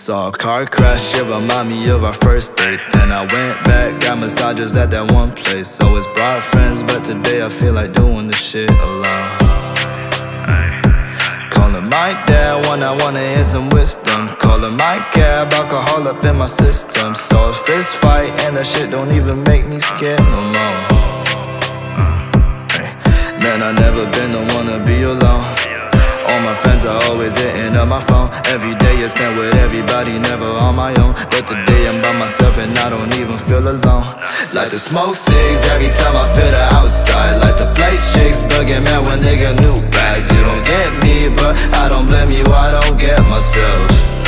Saw a car crash, it remind me of our first date. Then I went back, got massages at that one place. So it's brought friends, but today I feel like doing this shit alone. Calling my dad when I wanna hear some wisdom. Calling my cab, alcohol up in my system. So a fist fight and that shit don't even make me scared no more. Man, I never been the one to be alone. All my friends are always hitting up my phone. Every day is spent with everybody, never on my own. But today I'm by myself and I don't even feel alone. Like to smoke cigs every time I feel the outside. Like to play chicks, bugging man when they got new guys. You don't get me, but I don't blame you, I don't get myself.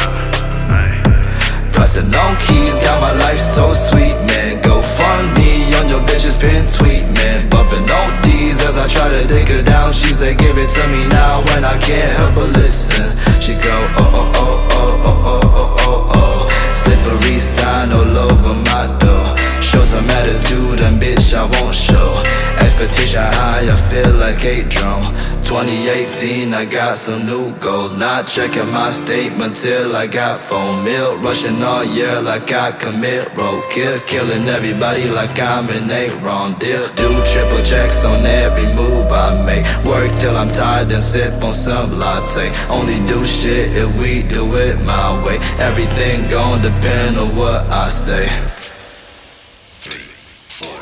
Pressing on keys, got my life so sweet, man. Go fund me on your bitch's pin tweet, man. Bumping on D's as I try to dig her down. She say give it to me now when I can't help but listen. She go oh oh oh oh oh oh oh oh oh. Slippery sign all over my door. Show some attitude and bitch I won't show. Expectation high, I feel like a drone. 2018, I got some new goals. Not checking my statement till I got phone bill. Rushing all year like I commit roadkill. Killing everybody like I'm in a wrong deal. Do triple checks on every move I make. Work till I'm tired and sip on some latte. Only do shit if we do it my way. Everything gon' depend on what I say. 3, 4.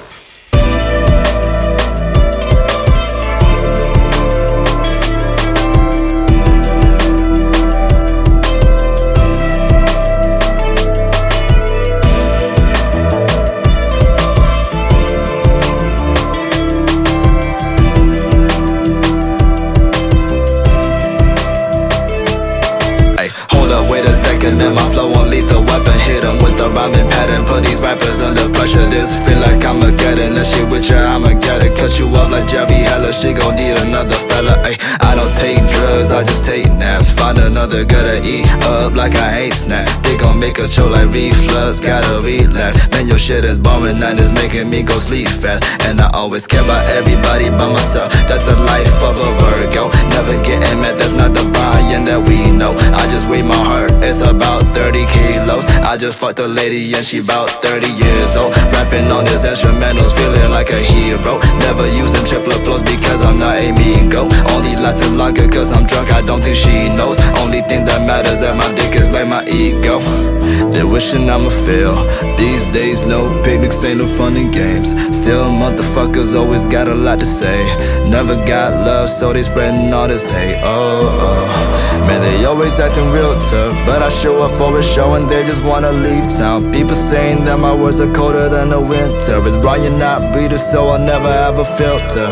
Wait a second, man, my flow on lethal weapon. Hit 'em with the rhyming pattern. Put these rappers under pressure. This feel like I'm a getting that shit with ya, I'ma get it. Cut you up like Jerry Heller. She gon' need another fella. Ay, I don't take drugs, I just take naps. Find another girl to eat up like I hate snacks. They gon' make a choke like reflux. Gotta relax. Man, your shit is boring and it's making me go sleep fast. And I always care about everybody but myself. That's the life of a Virgo. Never getting mad, that's not the Brian that we know. I just weigh my heart, it's about 30 kilos. I just fucked a lady and she about 30 years old. Rapping on these instrumentals, feeling like a hero. Never using triplet flows because I'm not a Migo. Only lasting longer cause I'm drunk, I don't think she knows. Only thing that matters that my dick is like my ego. They're wishing I'ma fail. These days no picnics, ain't no fun and games. Still motherfuckers always got a lot to say. Never got love so they spreading all this hate. Oh, oh. Man, they always acting real tough, but I show up for a show and they just wanna leave town. People saying that my words are colder than the winter. It's Brian, not Breeder, so I'll never have a filter.